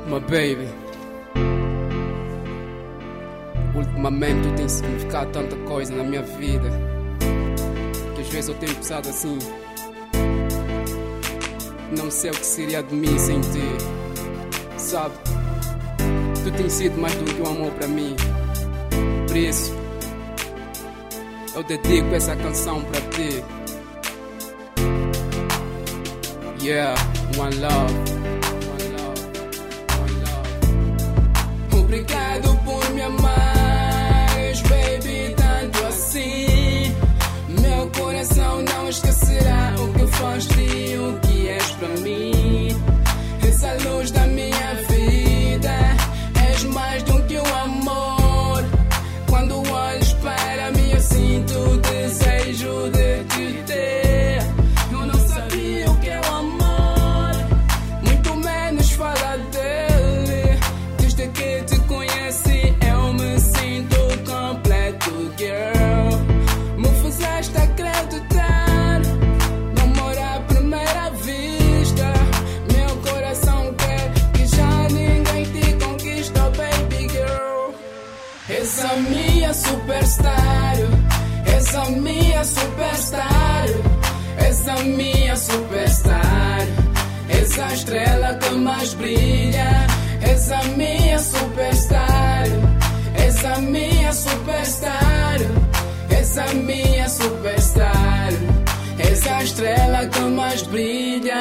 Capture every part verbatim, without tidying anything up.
My baby, ultimamente tem significado tanta coisa na minha vida que às vezes eu tenho pensado assim: não sei o que seria de mim sem ti. Sabe, tu tens sido mais do que um amor para mim. Por isso eu dedico essa canção para ti. Yeah, one love, one love, one love. Obrigado por me amares, baby, tanto assim. Meu coração não esquecerá o que foste e o que és para mim. Essa luz da minha vida, és mais do que um amor. Quando olhas para mim eu sinto o desejo de te ter. Eu não sabia o que é o amor, muito menos falar dele. Desde que te conheci eu me sinto completo, girl. Me fizeste acreditar, namoro à primeira vista. Meu coração quer que já ninguém te conquista, baby girl. És a minha superstar, és a minha superstar, és a minha superstar, és a estrela que mais brilha. És a minha superstar, és a minha superstar, és a minha superstar, és a estrela que mais brilha.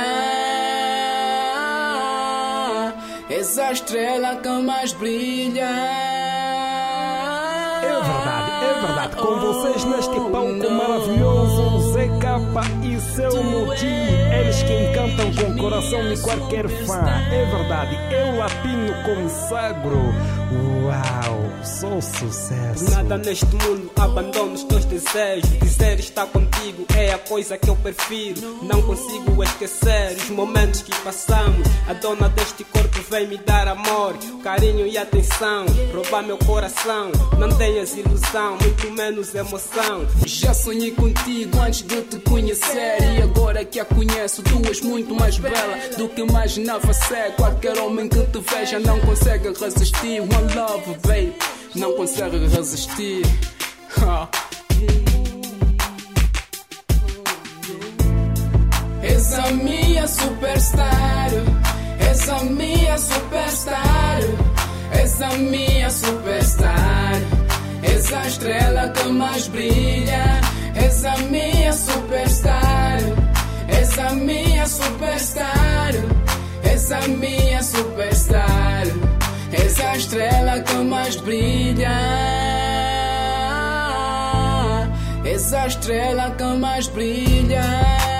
És a estrela que mais brilha. É verdade, é verdade. Com vocês neste palco maravilhoso, Zé Capa e seu Muti, eles que encantam com o coração de qualquer fã. É verdade, eu latino consagro. Uau, sou sucesso. Nada neste mundo abandona os teus desejos. Dizer estar contigo é a coisa que eu prefiro. Não consigo esquecer os momentos que passamos. A dona deste corpo vem me dar amor, carinho e atenção, roubar meu coração. Não tenhas ilusão, muito menos emoção. Já sonhei contigo antes de te conhecer, e agora que a conheço tu és muito mais bela do que imaginava ser. Qualquer homem que te veja não consegue resistir. One love, babe, não consegue resistir. Ha. És a minha superstar, és a minha superstar, és a minha superstar, és a estrela que mais brilha. És a minha superstar, és a minha superstar, és a minha superstar, és a estrela que mais brilha. És a estrela que mais brilha.